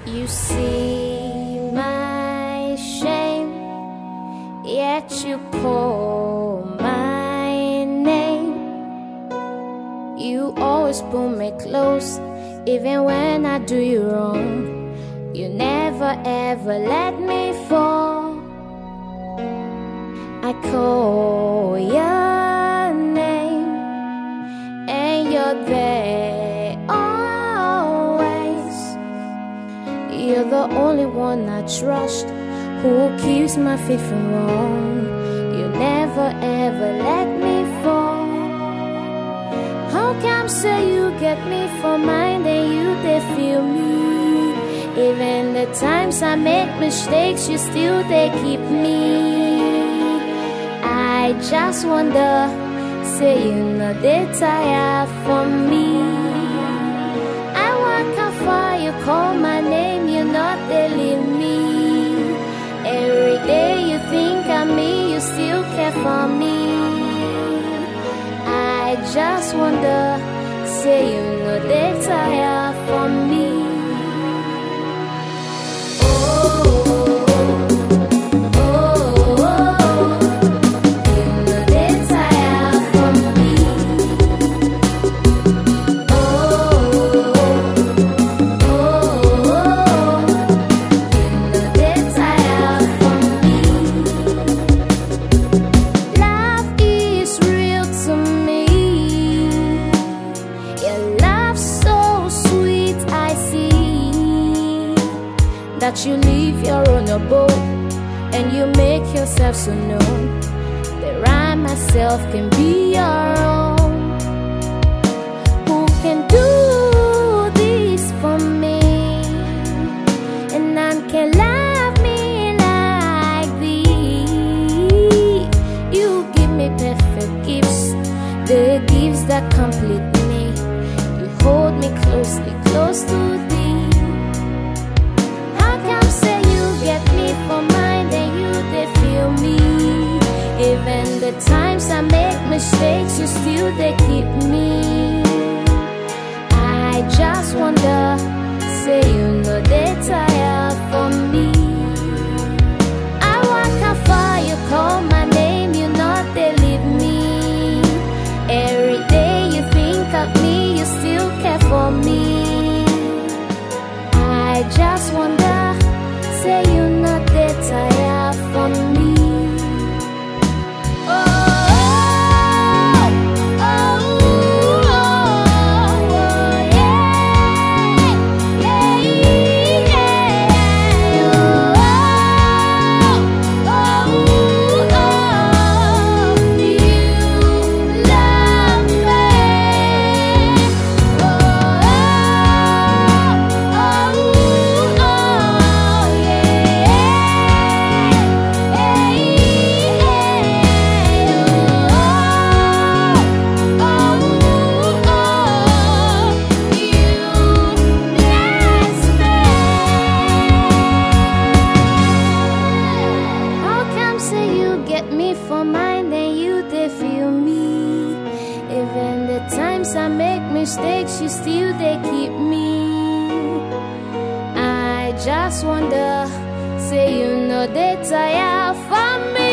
You see my shame, yet you call my name. You always pull me close, even when I do you wrong. You never ever let me fall. I call your name, and you're there always. You're the only one I trust, who keeps my feet from wrong. You never ever let me fall. How come say you get me for mine, and you they feel me? Even the times I make mistakes, you still they keep me. I just wonder, say you know they tired for me. I walk how far, you call my name, you not they leave me. Every day you think of me, you still care for me. I just wonder, say you know they tired for me. That you leave your own abode and you make yourself so known, that I myself can be your own. Who can do this for me, and none can love me like thee. You give me perfect gifts, the gifts that complete me. You hold me closely, close to thee. Get me for mine, and you they feel me. Even the times I make mistakes, you still they keep me. I just wonder, say you know they tired for me. I walk how far, you call my name, you not they leave me. Every day you think of me, you still care for me. I just wonder, say you not that tired for me. For mine, then you they feel me. Even the times I make mistakes, you still they keep me. I just wonder, say you know they tired for me.